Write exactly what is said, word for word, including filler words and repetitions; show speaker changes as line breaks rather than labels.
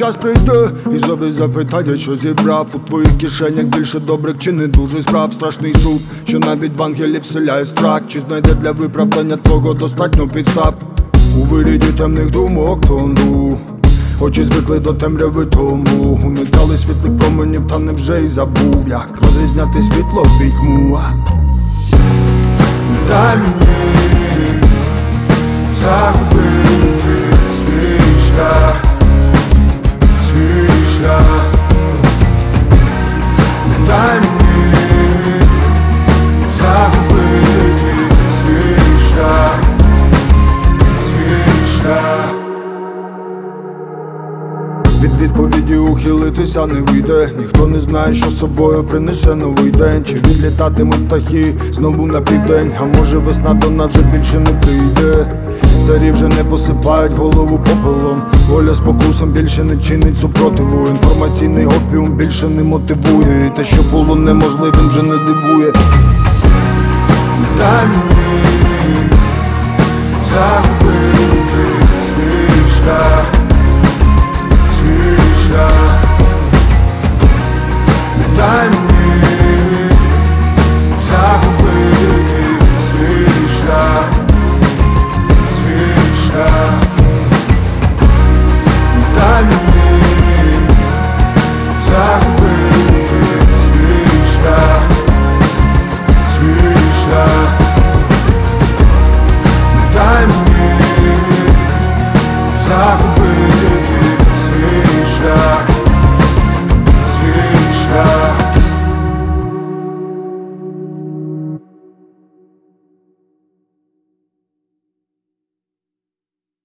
час прийде і собі запитання, що зібрав у твоїх кишенях більше добрих чи не дуже справ. Страшний суд, що навіть в ангелів вселяє страх. Чи знайде для виправдання твого достатньо підстав? У виріді темних думок тону, очі звикли до темряви, тому уникали світлих променів, та невже й забув, як розрізняти світло від тьму. Дай мені загубити свій шлях, свій шлях. Не дай мені загубити свій шлях, свій шлях. Від відповіді ухилитися не вийде. Ніхто не знає, що собою принесе новий день. Чи відлітатимуть птахи знову на південь? А може весна до нас вже більше не прийде. Царі вже не посипають голову попелом. Воля спокусом більше не чинить супротиву. Інформаційний опіум більше не мотивує. І те, що було неможливим, вже не дивує. Дай мені загубити свій шлях, свій шлях. Не дай мені